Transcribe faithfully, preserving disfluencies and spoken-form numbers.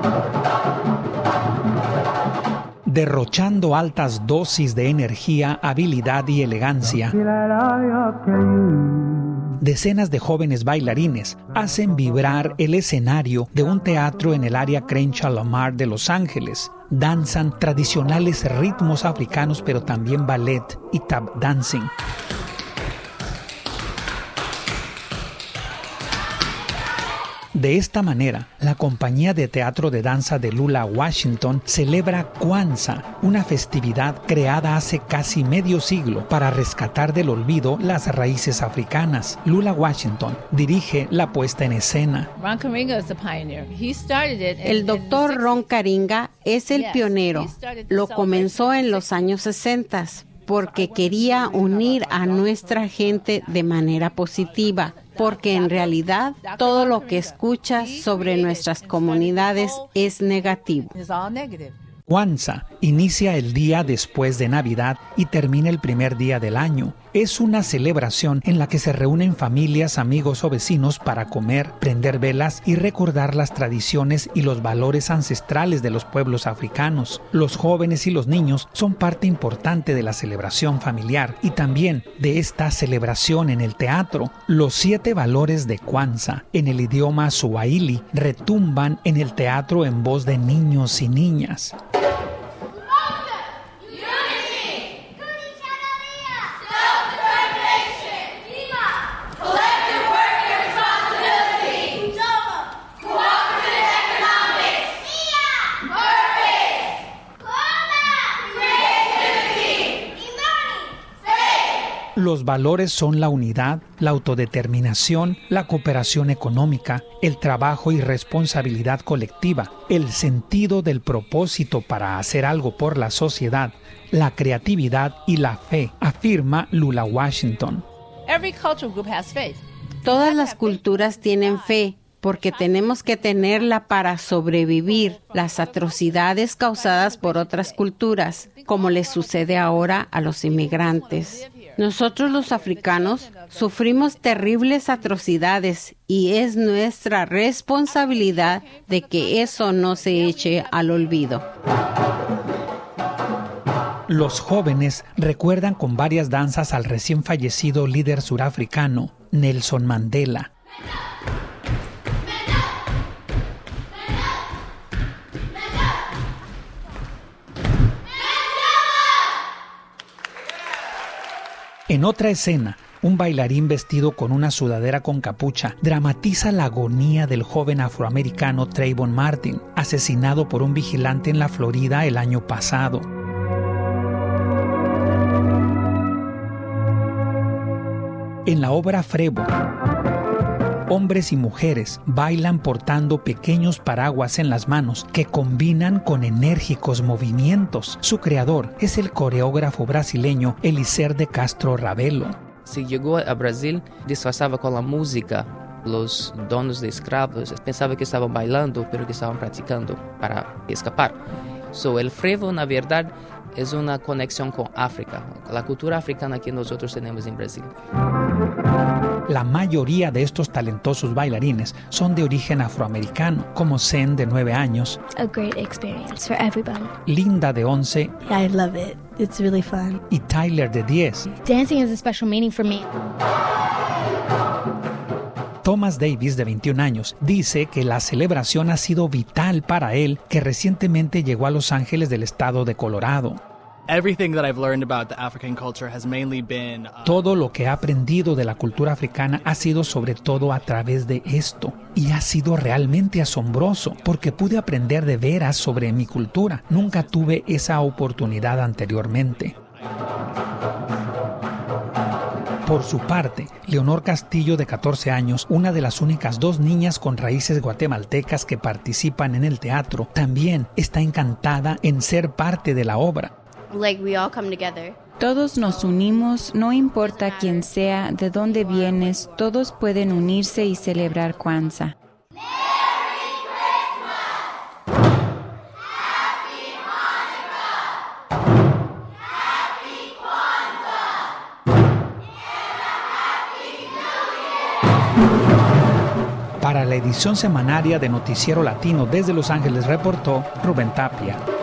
Derrochando altas dosis de energía, habilidad y elegancia, decenas de jóvenes bailarines hacen vibrar el escenario de un teatro en el área Crenshaw Lamar de Los Ángeles. Danzan tradicionales ritmos africanos, pero también ballet y tap dancing. De esta manera, la compañía de teatro de danza de Lula Washington celebra Kwanzaa, una festividad creada hace casi medio siglo para rescatar del olvido las raíces africanas. Lula Washington dirige la puesta en escena. El doctor Ron Karinga es el pionero. Lo comenzó en los años sesenta porque quería unir a nuestra gente de manera positiva, porque en realidad todo lo que escuchas sobre nuestras comunidades es negativo. Kwanzaa inicia el día después de Navidad y termina el primer día del año. Es una celebración en la que se reúnen familias, amigos o vecinos para comer, prender velas y recordar las tradiciones y los valores ancestrales de los pueblos africanos. Los jóvenes y los niños son parte importante de la celebración familiar y también de esta celebración en el teatro. Los siete valores de Kwanzaa en el idioma Swahili retumban en el teatro en voz de niños y niñas. Los valores son la unidad, la autodeterminación, la cooperación económica, el trabajo y responsabilidad colectiva, el sentido del propósito para hacer algo por la sociedad, la creatividad y la fe, afirma Lula Washington. Todas las culturas tienen fe, porque tenemos que tenerla para sobrevivir las atrocidades causadas por otras culturas, como les sucede ahora a los inmigrantes. Nosotros los africanos sufrimos terribles atrocidades y es nuestra responsabilidad de que eso no se eche al olvido. Los jóvenes recuerdan con varias danzas al recién fallecido líder surafricano, Nelson Mandela. En otra escena, un bailarín vestido con una sudadera con capucha dramatiza la agonía del joven afroamericano Trayvon Martin, asesinado por un vigilante en la Florida el año pasado. En la obra Frevo, hombres y mujeres bailan portando pequeños paraguas en las manos que combinan con enérgicos movimientos. Su creador es el coreógrafo brasileño Eliezer de Castro Ravelo. Si llegó a Brasil, disfrazaba con la música. Los donos de esclavos pensaban que estaban bailando, pero que estaban practicando para escapar. So, el frevo, na verdad, es una conexión con África, la cultura africana que nosotros tenemos en Brasil. La mayoría de estos talentosos bailarines son de origen afroamericano, como Zen, de nueve años, A great experience for everybody. Linda, de once, I love it. It's really fun. y Tyler, de diez. Dancing has a special meaning for me. Thomas Davis, de veintiún años, dice que la celebración ha sido vital para él, que recientemente llegó a Los Ángeles del estado de Colorado. Everything that I've learned about the African culture has mainly been uh... Todo lo que he aprendido de la cultura africana ha sido sobre todo a través de esto. Y ha sido realmente asombroso, porque pude aprender de veras sobre mi cultura. Nunca tuve esa oportunidad anteriormente. Por su parte, Leonor Castillo, de catorce años, una de las únicas dos niñas con raíces guatemaltecas que participan en el teatro, también está encantada en ser parte de la obra. Like we all come together. Todos nos unimos, no importa quién sea, de dónde vienes, todos pueden unirse y celebrar Kwanzaa. Para la la edición semanaria de Noticiero Latino desde Los Ángeles reportó Rubén Tapia.